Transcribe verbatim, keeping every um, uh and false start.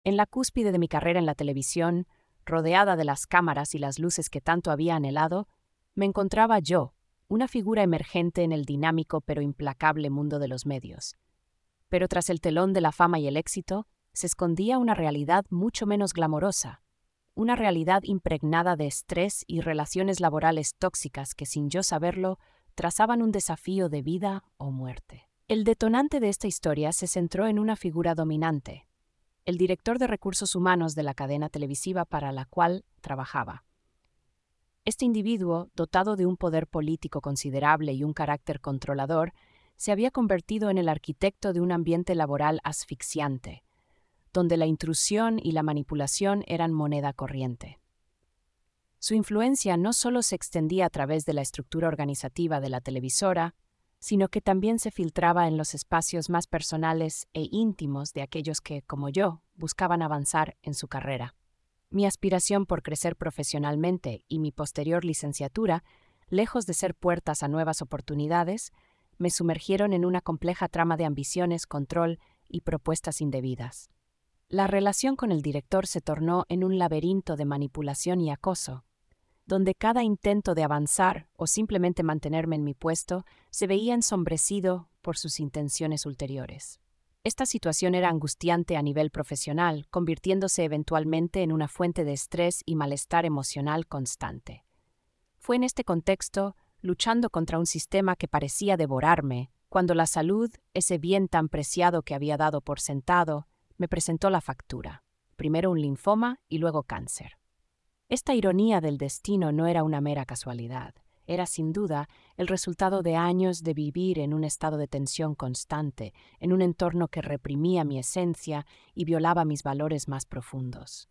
En la cúspide de mi carrera en la televisión, rodeada de las cámaras y las luces que tanto había anhelado, me encontraba yo, una figura emergente en el dinámico pero implacable mundo de los medios. Pero tras el telón de la fama y el éxito, se escondía una realidad mucho menos glamorosa, una realidad impregnada de estrés y relaciones laborales tóxicas que, sin yo saberlo, trazaban un desafío de vida o muerte. El detonante de esta historia se centró en una figura dominante, el director de recursos humanos de la cadena televisiva para la cual trabajaba. Este individuo, dotado de un poder político considerable y un carácter controlador, se había convertido en el arquitecto de un ambiente laboral asfixiante, donde la intrusión y la manipulación eran moneda corriente. Su influencia no solo se extendía a través de la estructura organizativa de la televisora, sino que también se filtraba en los espacios más personales e íntimos de aquellos que, como yo, buscaban avanzar en su carrera. Mi aspiración por crecer profesionalmente y mi posterior licenciatura, lejos de ser puertas a nuevas oportunidades, me sumergieron en una compleja trama de ambiciones, control y propuestas indebidas. La relación con el director se tornó en un laberinto de manipulación y acoso, donde cada intento de avanzar o simplemente mantenerme en mi puesto se veía ensombrecido por sus intenciones ulteriores. Esta situación era angustiante a nivel profesional, convirtiéndose eventualmente en una fuente de estrés y malestar emocional constante. Fue en este contexto, luchando contra un sistema que parecía devorarme, cuando la salud, ese bien tan preciado que había dado por sentado, me presentó la factura. Primero un linfoma y luego cáncer. Esta ironía del destino no era una mera casualidad. Era, sin duda, el resultado de años de vivir en un estado de tensión constante, en un entorno que reprimía mi esencia y violaba mis valores más profundos.